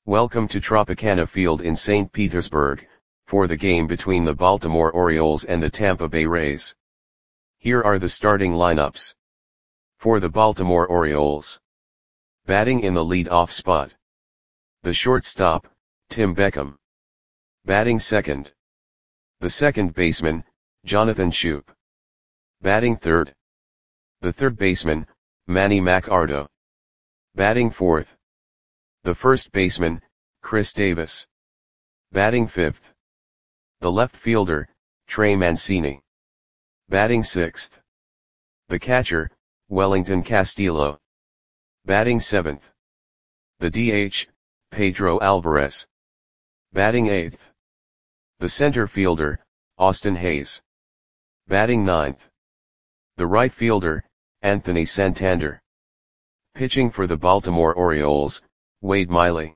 Welcome to Tropicana Field in St. Petersburg, for the game between the Baltimore Orioles and the Tampa Bay Rays. Here are the starting lineups. For the Baltimore Orioles. Batting in the lead-off spot. The shortstop, Tim Beckham. Batting second. The second baseman, Jonathan Schoop. Batting third. The third baseman, Manny Machado. Batting fourth. The first baseman, Chris Davis. Batting fifth. The left fielder, Trey Mancini. Batting sixth. The catcher, Wellington Castillo. Batting seventh. The DH, Pedro Alvarez. Batting eighth. The center fielder, Austin Hays. Batting ninth. The right fielder, Anthony Santander. Pitching for the Baltimore Orioles, Wade Miley.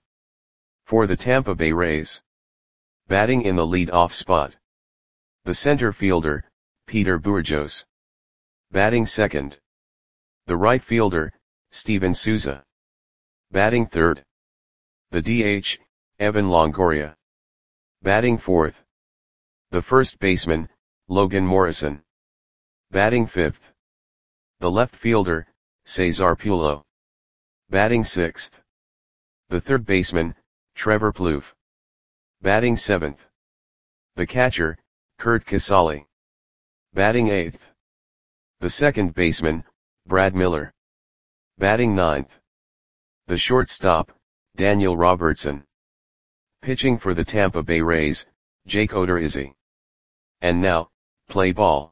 For the Tampa Bay Rays. Batting in the lead-off spot. The center fielder, Peter Bourjos. Batting second. The right fielder, Steven Souza. Batting third. The DH, Evan Longoria. Batting fourth. The first baseman, Logan Morrison. Batting fifth. The left fielder, Cesar Pulo. Batting sixth. The third baseman, Trevor Plouffe. Batting seventh. The catcher, Curt Casali. Batting eighth. The second baseman, Brad Miller. Batting ninth. The shortstop, Daniel Robertson. Pitching for the Tampa Bay Rays, Jake Odorizzi. And now, play ball.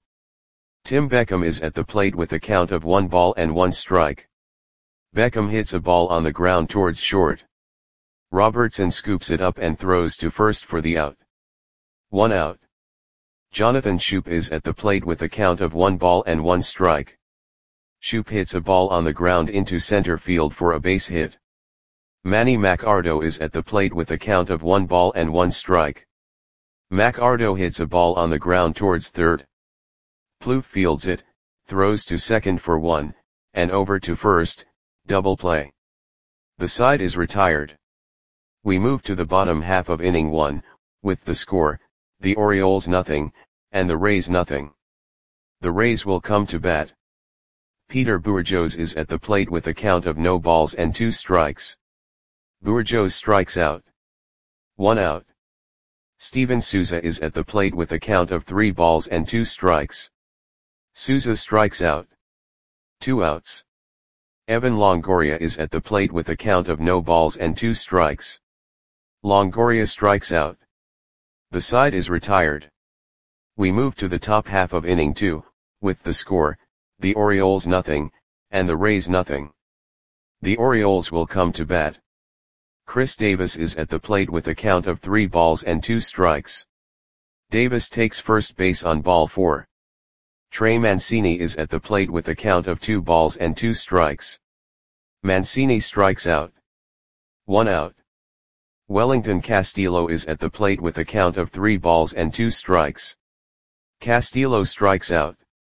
Tim Beckham is at the plate with a count of 1 ball and 1 strike. Beckham hits a ball on the ground towards short. Robertson scoops it up and throws to first for the out. 1 out. Jonathan Schoop is at the plate with a count of 1 ball and 1 strike. Schoop hits a ball on the ground into center field for a base hit. Manny Machado is at the plate with a count of 1 ball and 1 strike. Machado hits a ball on the ground towards third. Plouffe fields it, throws to second for 1, and over to first, double play. The side is retired. We move to the bottom half of inning 1, with the score, the Orioles nothing, and the Rays nothing. The Rays will come to bat. Peter Bourjos is at the plate with a count of no balls and 2 strikes. Bourjos strikes out. 1 out. Steven Souza is at the plate with a count of 3 balls and 2 strikes. Souza strikes out. 2 outs. Evan Longoria is at the plate with a count of no balls and 2 strikes. Longoria strikes out. The side is retired. We move to the top half of inning 2, with the score, the Orioles nothing, and the Rays nothing. The Orioles will come to bat. Chris Davis is at the plate with a count of 3 balls and 2 strikes. Davis takes first base on ball 4. Trey Mancini is at the plate with a count of 2 balls and 2 strikes. Mancini strikes out. 1 out. Wellington Castillo is at the plate with a count of 3 balls and 2 strikes. Castillo strikes out.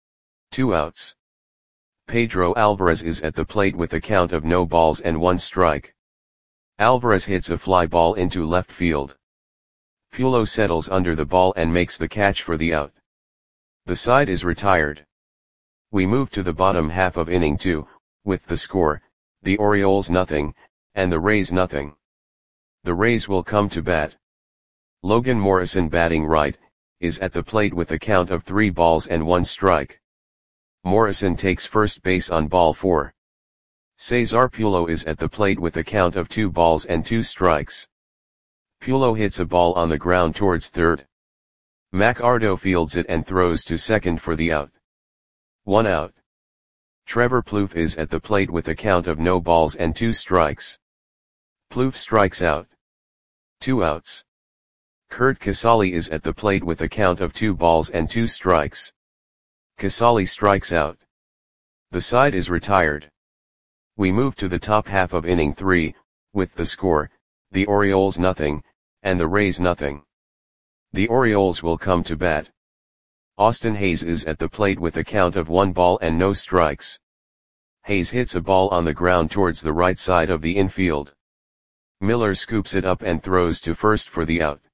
2 outs. Pedro Alvarez is at the plate with a count of no balls and 1 strike. Alvarez hits a fly ball into left field. Pulo settles under the ball and makes the catch for the out. The side is retired. We move to the bottom half of inning 2, with the score, the Orioles nothing, and the Rays nothing. The Rays will come to bat. Logan Morrison batting right, is at the plate with a count of 3 balls and 1 strike. Morrison takes first base on ball 4. Cesar Pulo is at the plate with a count of 2 balls and 2 strikes. Pulo hits a ball on the ground towards third. Machado fields it and throws to second for the out. 1 out. Trevor Plouffe is at the plate with a count of no balls and 2 strikes. Plouffe strikes out. 2 outs. Curt Casali is at the plate with a count of 2 balls and 2 strikes. Casali strikes out. The side is retired. We move to the top half of inning 3, with the score, the Orioles nothing, and the Rays nothing. The Orioles will come to bat. Austin Hays is at the plate with a count of 1 ball and no strikes. Hays hits a ball on the ground towards the right side of the infield. Miller scoops it up and throws to first for the out.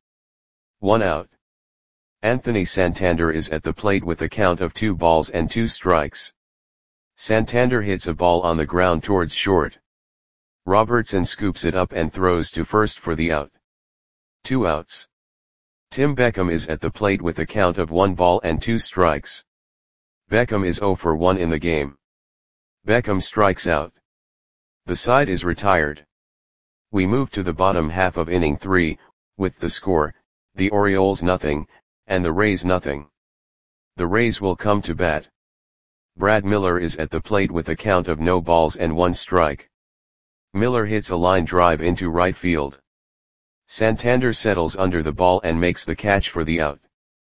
1 out. Anthony Santander is at the plate with a count of 2 balls and 2 strikes. Santander hits a ball on the ground towards short. Robertson scoops it up and throws to first for the out. 2 outs. Tim Beckham is at the plate with a count of 1 ball and 2 strikes. Beckham is 0 for 1 in the game. Beckham strikes out. The side is retired. We move to the bottom half of inning 3, with the score, the Orioles nothing, and the Rays nothing. The Rays will come to bat. Brad Miller is at the plate with a count of no balls and 1 strike. Miller hits a line drive into right field. Santander settles under the ball and makes the catch for the out.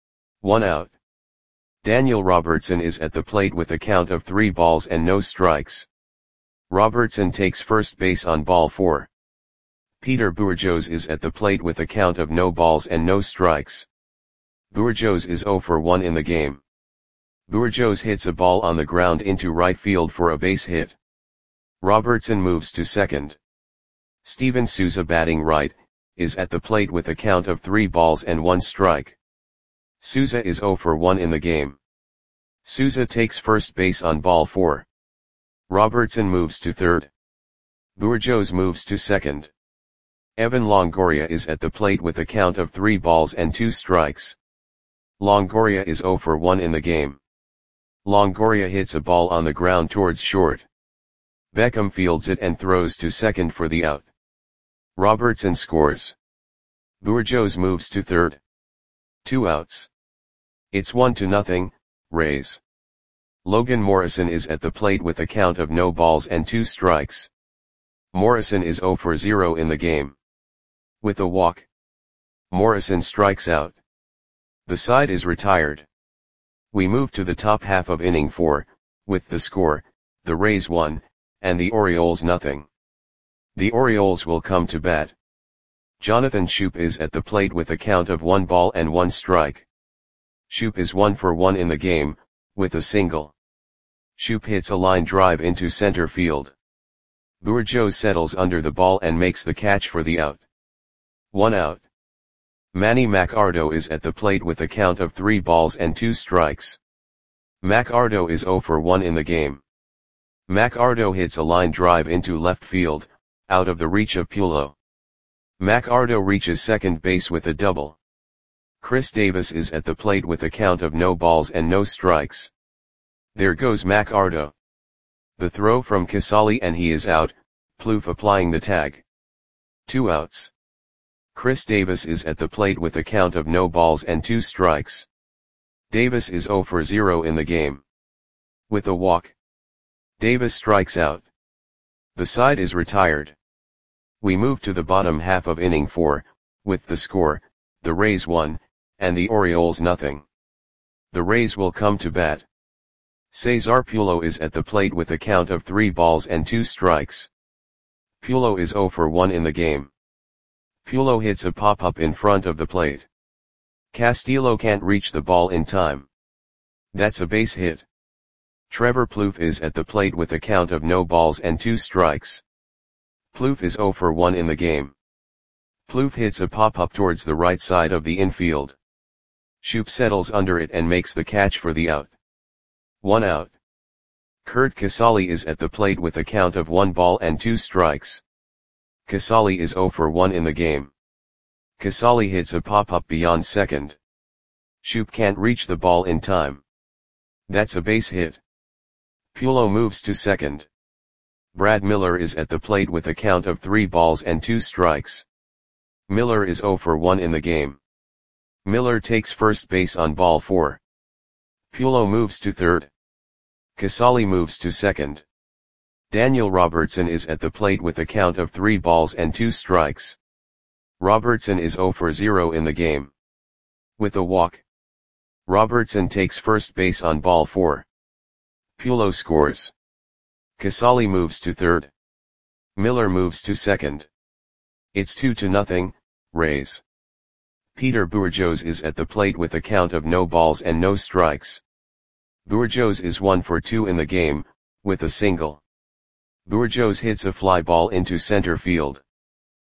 1 out. Daniel Robertson is at the plate with a count of 3 balls and no strikes. Robertson takes first base on ball 4. Peter Bourjos is at the plate with a count of no balls and no strikes. Bourjos is 0 for 1 in the game. Bourjos hits a ball on the ground into right field for a base hit. Robertson moves to second. Steven Souza, batting right, is at the plate with a count of 3 balls and 1 strike. Souza is 0 for 1 in the game. Souza takes first base on ball 4. Robertson moves to third. Bourjos moves to second. Evan Longoria is at the plate with a count of 3 balls and 2 strikes. Longoria is 0 for 1 in the game. Longoria hits a ball on the ground towards short. Beckham fields it and throws to second for the out. Robertson scores. Bourjos moves to third. 2 outs. It's 1-0, Rays. Logan Morrison is at the plate with a count of no balls and 2 strikes. Morrison is 0 for 0 in the game. With a walk, Morrison strikes out. The side is retired. We move to the top half of inning 4, with the score, the Rays 1, and the Orioles nothing. The Orioles will come to bat. Jonathan Schoop is at the plate with a count of 1 ball and 1 strike. Schoop is 1 for 1 in the game, with a single. Schoop hits a line drive into center field. Bourjos settles under the ball and makes the catch for the out. 1 out. Manny Machado is at the plate with a count of 3 balls and 2 strikes. Machado is 0 for 1 in the game. Machado hits a line drive into left field, out of the reach of Pulo. Machado reaches second base with a double. Chris Davis is at the plate with a count of no balls and no strikes. There goes Machado. The throw from Casali and he is out, Plouffe applying the tag. 2 outs. Chris Davis is at the plate with a count of no balls and 2 strikes. Davis is 0 for 0 in the game. With a walk, Davis strikes out. The side is retired. We move to the bottom half of inning 4, with the score, the Rays 1, and the Orioles nothing. The Rays will come to bat. Cesar Pulo is at the plate with a count of 3 balls and 2 strikes. Pulo is 0 for 1 in the game. Pulo hits a pop-up in front of the plate. Castillo can't reach the ball in time. That's a base hit. Trevor Plouffe is at the plate with a count of no balls and 2 strikes. Plouffe is 0 for 1 in the game. Plouffe hits a pop-up towards the right side of the infield. Schoop settles under it and makes the catch for the out. 1 out. Curt Casali is at the plate with a count of 1 ball and 2 strikes. Casali is 0 for 1 in the game. Casali hits a pop-up beyond second. Schoop can't reach the ball in time. That's a base hit. Pulo moves to second. Brad Miller is at the plate with a count of 3 balls and 2 strikes. Miller is 0 for 1 in the game. Miller takes first base on ball 4. Pulo moves to third. Casali moves to second. Daniel Robertson is at the plate with a count of 3 balls and 2 strikes. Robertson is 0 for 0 in the game. With a walk, Robertson takes first base on ball 4. Pulo scores. Casali moves to third. Miller moves to second. It's 2-0, Rays. Peter Bourjos is at the plate with a count of no balls and no strikes. Bourjos is 1 for 2 in the game, with a single. Bourjos hits a fly ball into center field.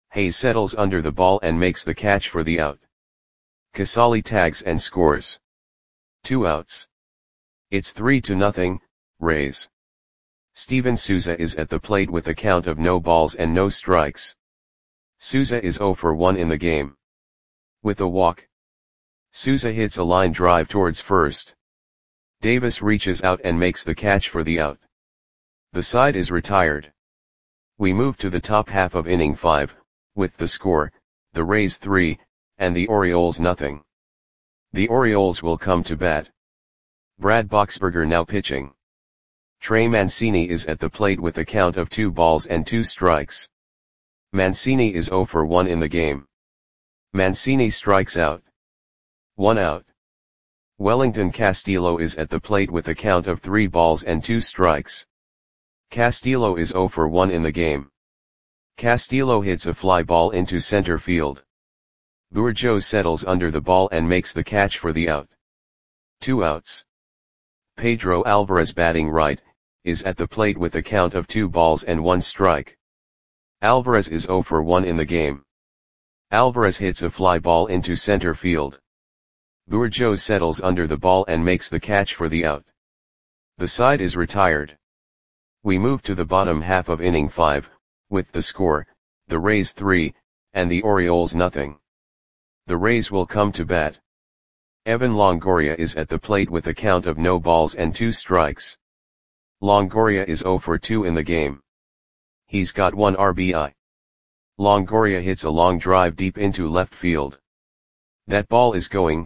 Hayes settles under the ball and makes the catch for the out. Casali tags and scores. 2 outs. It's 3-0, Rays. Steven Souza is at the plate with a count of no balls and no strikes. Souza is 0 for 1 in the game. With a walk, Souza hits a line drive towards first. Davis reaches out and makes the catch for the out. The side is retired. We move to the top half of inning 5, with the score, the Rays 3, and the Orioles nothing. The Orioles will come to bat. Brad Boxberger now pitching. Trey Mancini is at the plate with a count of 2 balls and 2 strikes. Mancini is 0 for 1 in the game. Mancini strikes out. 1 out. Wellington Castillo is at the plate with a count of 3 balls and 2 strikes. Castillo is 0 for 1 in the game. Castillo hits a fly ball into center field. Bourgeau settles under the ball and makes the catch for the out. 2 outs. Pedro Alvarez batting right, is at the plate with a count of 2 balls and 1 strike. Alvarez is 0 for 1 in the game. Alvarez hits a fly ball into center field. Bourgeau settles under the ball and makes the catch for the out. The side is retired. We move to the bottom half of inning 5, with the score, the Rays 3, and the Orioles nothing. The Rays will come to bat. Evan Longoria is at the plate with a count of no balls and 2 strikes. Longoria is 0 for 2 in the game. He's got 1 RBI. Longoria hits a long drive deep into left field. That ball is gone.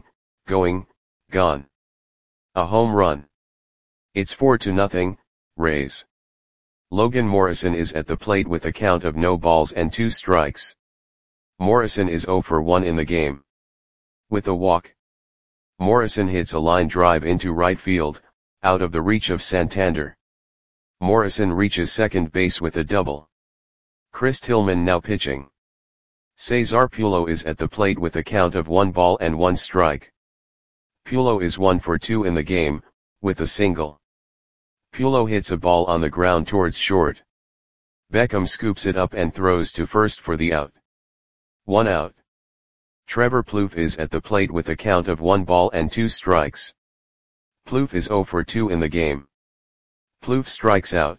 A home run. It's 4-0, Rays. Logan Morrison is at the plate with a count of no balls and 2 strikes. Morrison is 0 for 1 in the game. With a walk, Morrison hits a line drive into right field, out of the reach of Santander. Morrison reaches second base with a double. Chris Tillman now pitching. Cesar Pulo is at the plate with a count of 1 ball and 1 strike. Pulo is 1 for 2 in the game, with a single. Pulo hits a ball on the ground towards short. Beckham scoops it up and throws to first for the out. 1 out. Trevor Plouffe is at the plate with a count of 1 ball and 2 strikes. Plouffe is 0 for 2 in the game. Plouffe strikes out.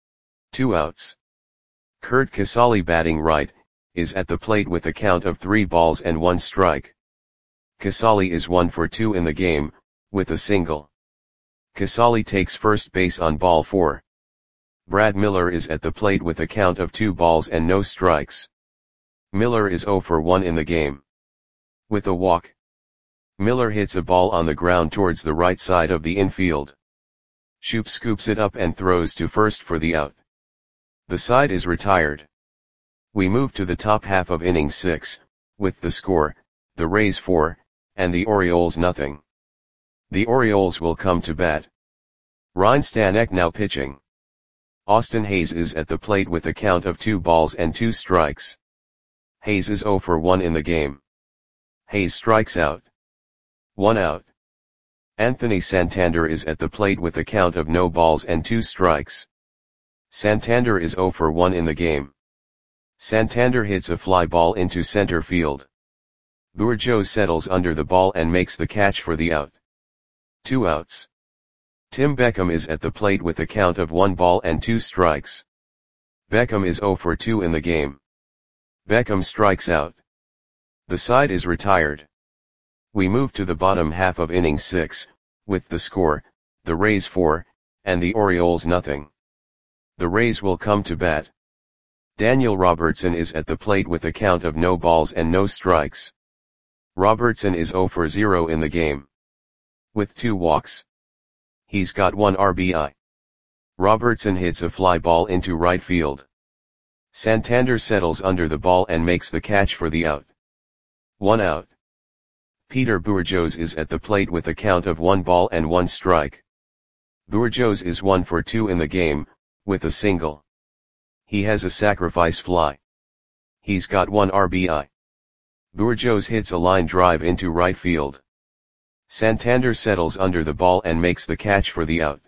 2 outs. Curt Casali batting right, is at the plate with a count of 3 balls and 1 strike. Casali is 1 for 2 in the game, with a single. Casali takes first base on ball 4. Brad Miller is at the plate with a count of 2 balls and no strikes. Miller is 0 for 1 in the game. With a walk, Miller hits a ball on the ground towards the right side of the infield. Shoop scoops it up and throws to first for the out. The side is retired. We move to the top half of inning 6, with the score, the Rays 4, and the Orioles nothing. The Orioles will come to bat. Ryne Stanek now pitching. Austin Hayes is at the plate with a count of 2 balls and 2 strikes. Hayes is 0 for 1 in the game. Hayes strikes out. 1 out. Anthony Santander is at the plate with a count of no balls and 2 strikes. Santander is 0 for 1 in the game. Santander hits a fly ball into center field. Bourgeau settles under the ball and makes the catch for the out. 2 outs. Tim Beckham is at the plate with a count of 1 ball and 2 strikes. Beckham is 0 for 2 in the game. Beckham strikes out. The side is retired. We move to the bottom half of inning 6, with the score, the Rays 4, and the Orioles nothing. The Rays will come to bat. Daniel Robertson is at the plate with a count of no balls and no strikes. Robertson is 0 for 0 in the game. With 2 walks. He's got 1 RBI. Robertson hits a fly ball into right field. Santander settles under the ball and makes the catch for the out. 1 out. Peter Bourgeau is at the plate with a count of 1 ball and 1 strike. Bourgeau is 1 for 2 in the game, with a single. He has a sacrifice fly. He's got 1 RBI. Bourgeau hits a line drive into right field. Santander settles under the ball and makes the catch for the out.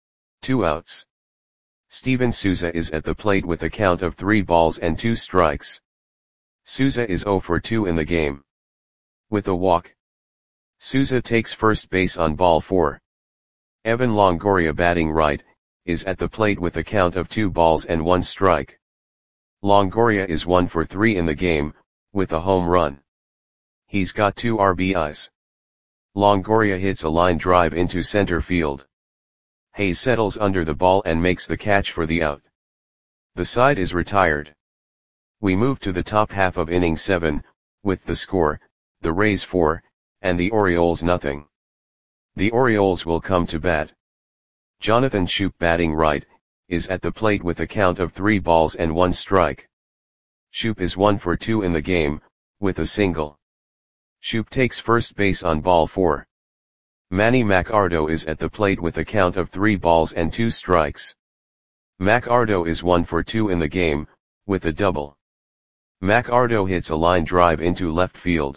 2 outs. Steven Souza is at the plate with a count of 3 balls and 2 strikes. Souza is 0 for 2 in the game. With a walk. Souza takes first base on ball 4. Evan Longoria, batting right, is at the plate with a count of 2 balls and 1 strike. Longoria is 1 for 3 in the game, with a home run. He's got 2 RBIs. Longoria hits a line drive into center field. Hayes settles under the ball and makes the catch for the out. The side is retired. We move to the top half of inning 7, with the score, the Rays 4, and the Orioles nothing. The Orioles will come to bat. Jonathan Schoop, batting right, is at the plate with a count of 3 balls and 1 strike. Schoop is 1 for 2 in the game, with a single. Schoop takes first base on ball 4. Manny Machado is at the plate with a count of 3 balls and 2 strikes. Machado is 1 for 2 in the game, with a double. Machado hits a line drive into left field.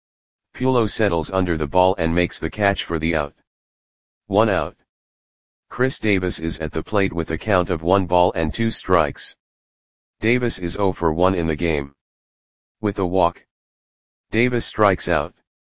Pulo settles under the ball and makes the catch for the out. 1 out. Chris Davis is at the plate with a count of 1 ball and 2 strikes. Davis is 0 for 1 in the game. With a walk. Davis strikes out.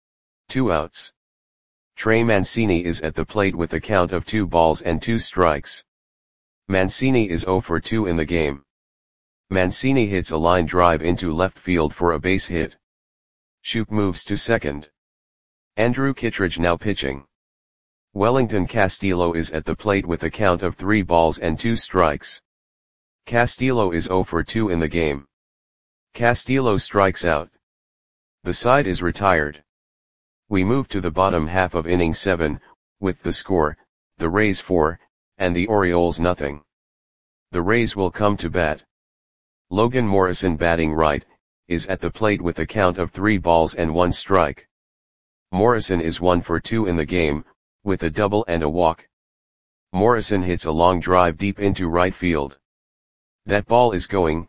2 outs. Trey Mancini is at the plate with a count of 2 balls and 2 strikes. Mancini is 0 for 2 in the game. Mancini hits a line drive into left field for a base hit. Schoop moves to second. Andrew Kittredge now pitching. Wellington Castillo is at the plate with a count of 3 balls and 2 strikes. Castillo is 0 for 2 in the game. Castillo strikes out. The side is retired. We move to the bottom half of inning 7, with the score, the Rays 4, and the Orioles nothing. The Rays will come to bat. Logan Morrison, batting right, is at the plate with a count of 3 balls and 1 strike. Morrison is 1 for 2 in the game, with a double and a walk. Morrison hits a long drive deep into right field. That ball is gone.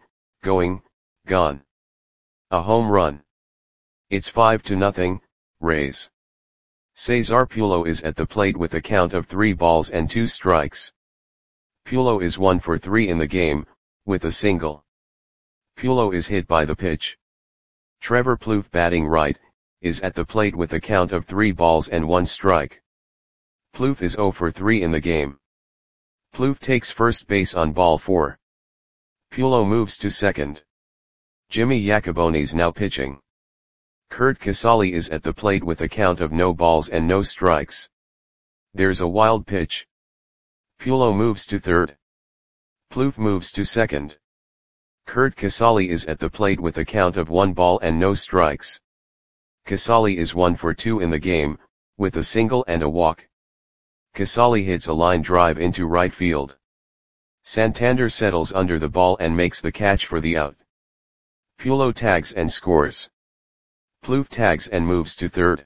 A home run. It's 5-0, Rays. Cesar Pulo is at the plate with a count of 3 balls and 2 strikes. Pulo is 1 for 3 in the game, with a single. Pulo is hit by the pitch. Trevor Plouffe, batting right, is at the plate with a count of 3 balls and 1 strike. Plouffe is 0 for 3 in the game. Plouffe takes first base on ball 4. Pulo moves to second. Jimmy Yacobonis now pitching. Curt Casali is at the plate with a count of no balls and no strikes. There's a wild pitch. Pulo moves to third. Plouffe moves to second. Curt Casali is at the plate with a count of 1 ball and no strikes. Casali is 1 for 2 in the game, with a single and a walk. Casali hits a line drive into right field. Santander settles under the ball and makes the catch for the out. Pulo tags and scores. Plouffe tags and moves to third.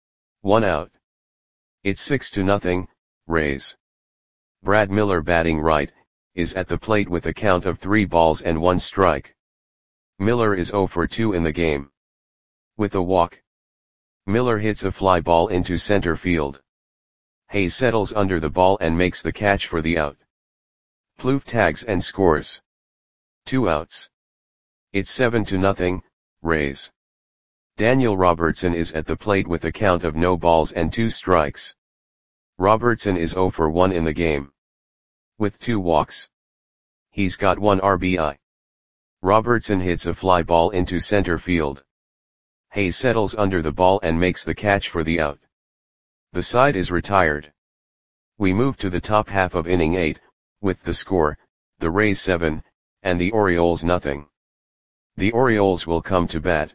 1 out. It's 6-0, Rays. Brad Miller, batting right, is at the plate with a count of 3 balls and 1 strike. Miller is 0 for 2 in the game. With a walk. Miller hits a fly ball into center field. Hayes settles under the ball and makes the catch for the out. Plouffe tags and scores. 2 outs. It's 7-0, Rays. Daniel Robertson is at the plate with a count of no balls and 2 strikes. Robertson is 0 for 1 in the game. With 2 walks. He's got 1 RBI. Robertson hits a fly ball into center field. Hayes settles under the ball and makes the catch for the out. The side is retired. We move to the top half of inning 8, with the score, the Rays 7, and the Orioles nothing. The Orioles will come to bat.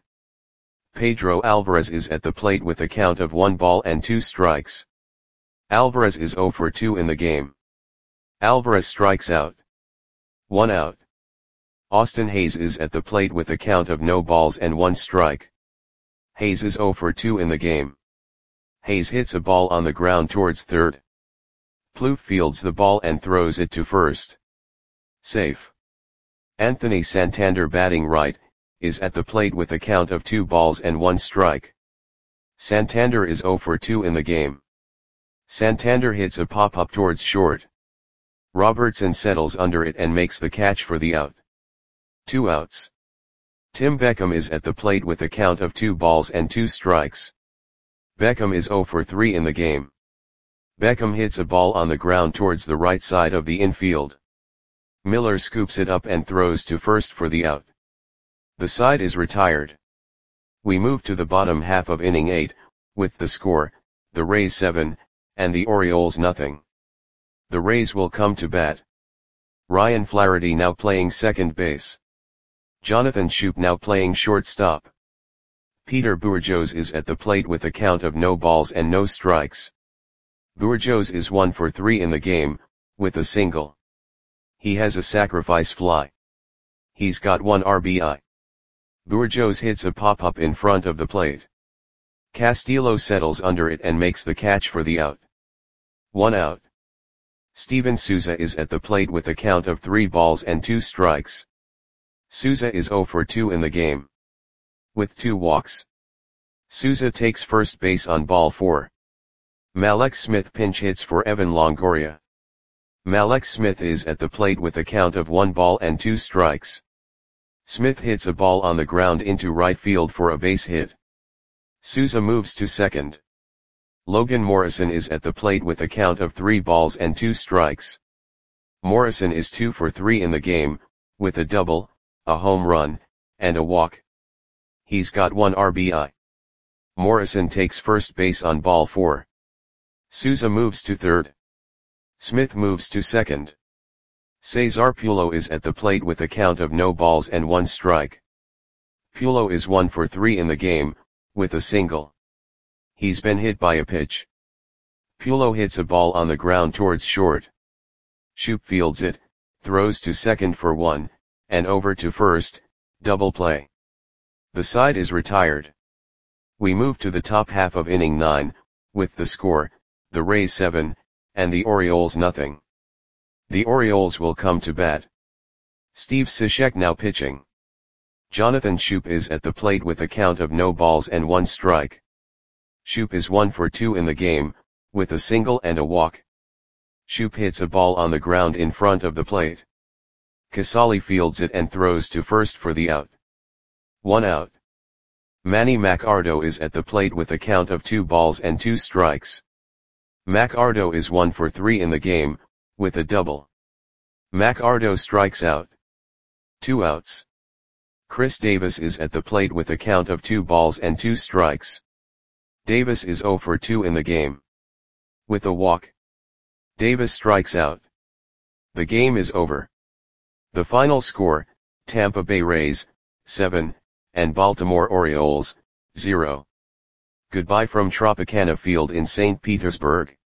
Pedro Alvarez is at the plate with a count of 1 ball and 2 strikes. Alvarez is 0 for 2 in the game. Alvarez strikes out. 1 out. Austin Hayes is at the plate with a count of no balls and 1 strike. Hayes is 0 for 2 in the game. Hayes hits a ball on the ground towards third. Plouffe fields the ball and throws it to first. Safe. Anthony Santander, batting right, is at the plate with a count of 2 balls and 1 strike. Santander is 0 for 2 in the game. Santander hits a pop-up towards short. Robertson settles under it and makes the catch for the out. 2 outs. Tim Beckham is at the plate with a count of 2 balls and 2 strikes. Beckham is 0 for 3 in the game. Beckham hits a ball on the ground towards the right side of the infield. Miller scoops it up and throws to first for the out. The side is retired. We move to the bottom half of inning 8, with the score, the Rays 7, and the Orioles nothing. The Rays will come to bat. Ryan Flaherty now playing second base. Jonathan Schoop now playing shortstop. Peter Bourjos is at the plate with a count of no balls and no strikes. Bourjos is 1 for 3 in the game, with a single. He has a sacrifice fly. He's got 1 RBI. Bourjos hits a pop-up in front of the plate. Castillo settles under it and makes the catch for the out. 1 out. Steven Souza is at the plate with a count of 3 balls and 2 strikes. Souza is 0 for 2 in the game. With 2 walks. Souza takes first base on ball 4. Mallex Smith pinch hits for Evan Longoria. Mallex Smith is at the plate with a count of 1 ball and 2 strikes. Smith hits a ball on the ground into right field for a base hit. Souza moves to second. Logan Morrison is at the plate with a count of 3 balls and 2 strikes. Morrison is 2 for 3 in the game, with a double, a home run, and a walk. He's got 1 RBI. Morrison takes first base on ball 4. Souza moves to third. Smith moves to second. Cesar Pulo is at the plate with a count of no balls and 1 strike. Pulo is 1 for 3 in the game, with a single. He's been hit by a pitch. Pulo hits a ball on the ground towards short. Schoop fields it, throws to second for 1, and over to first, double play. The side is retired. We move to the top half of inning 9, with the score, the Rays 7, and the Orioles nothing. The Orioles will come to bat. Steve Cishek now pitching. Jonathan Schoop is at the plate with a count of no balls and 1 strike. Schoop is 1 for 2 in the game, with a single and a walk. Schoop hits a ball on the ground in front of the plate. Casali fields it and throws to first for the out. 1 out. Manny Macardo is at the plate with a count of 2 balls and 2 strikes. Macardo is 1 for 3 in the game, with a double. Macardo strikes out. 2 outs. Chris Davis is at the plate with a count of 2 balls and 2 strikes. Davis is 0 for 2 in the game. With a walk. Davis strikes out. The game is over. The final score, Tampa Bay Rays, 7, and Baltimore Orioles, 0. Goodbye from Tropicana Field in St. Petersburg.